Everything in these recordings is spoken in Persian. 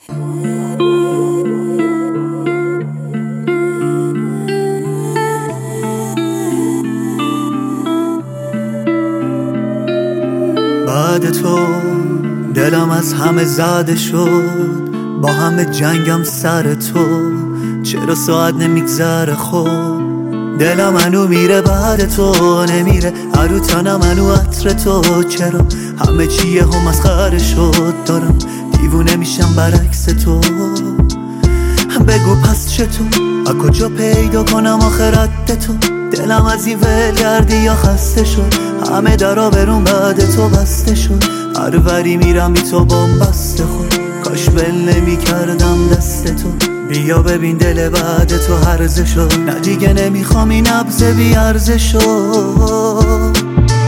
بعد تو دلم از همه زده شد، با همه جنگم سر تو، چرا ساعت نمیگذره خود. دلم منو میره بعد تو نمیره، هرو تنم منو عطر تو، چرا همه چیه هم مسخره شد. دارم دیوونه میشم برعکس تو، بگو پس چطور، از کجا پیدا کنم آخرت تو. دلم از این ولگردی یا خسته شد، همه درا برون بعد تو بسته شد. هر وری میرم بی تو بسته خود، کاش بل نمی کردم دست تو. بیا ببین دل بعد تو هرزه شد، نه دیگه نمیخوام این نبض بی ارزه شد.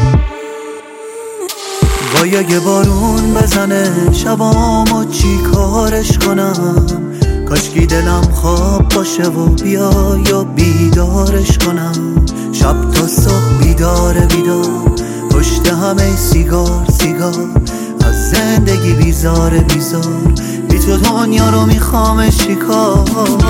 وای اگه بارون بزنه شبامو چی کارش کنم، کاشکی دلم خواب باشه و بیا یا بیدارش کنم. شب تا صبح بیدار پشت همه سیگار از زندگی بیزار بی تو دنیا رو میخوام شکار.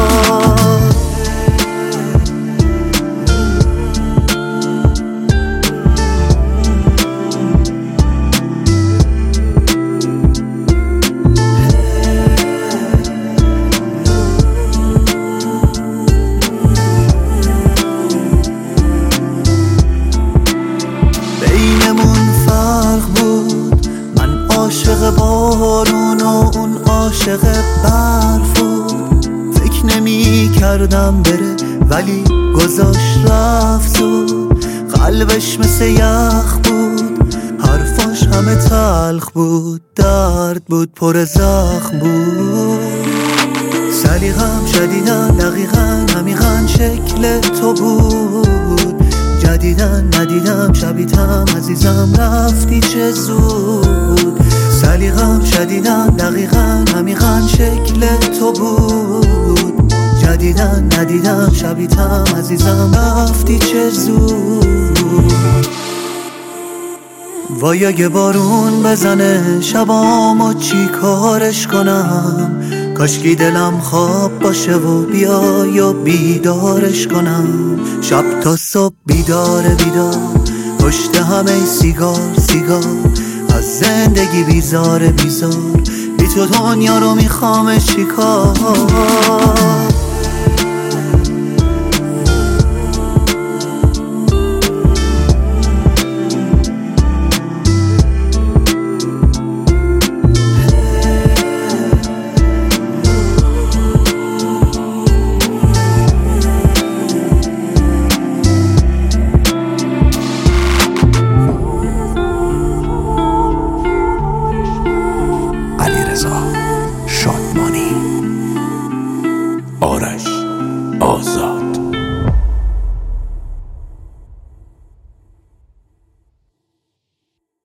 عاشق بارون و اون عاشق برف بود، فکر نمی کردم بره ولی گذاشت رفت زود. قلبش مثل یخ بود، حرفاش همه تلخ بود، درد بود پر زخم بود. سلیقم شدیدن دقیقا عمیقا شکل تو بود، جدیدن ندیدم شبیتم عزیزم رفتی چه زود. سلیقم شدیدن دقیقا عمیقا شکل تو بود، جدیدن ندیدم شبیتم عزیزم رفتی چه زود. وای اگه بارون بزنه شبامو چی کارش کنم، کاشکی دلم خواب باشه و بیا یا بیدارش کنم. شب تا صبح بیدار پشت همه سیگار از زندگی بیزار بی تو دنیا رو میخوام چیکار.